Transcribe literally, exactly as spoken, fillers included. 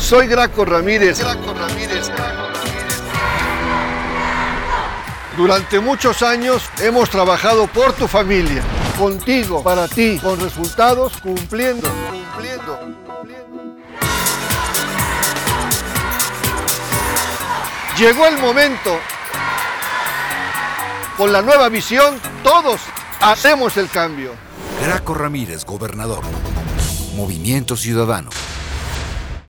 Soy Graco Ramírez. Graco Ramírez. Durante muchos años hemos trabajado por tu familia, contigo, para ti, con resultados, cumpliendo, cumpliendo, cumpliendo. Llegó el momento. Con la nueva visión, todos hacemos el cambio. Graco Ramírez, gobernador. Movimiento Ciudadano.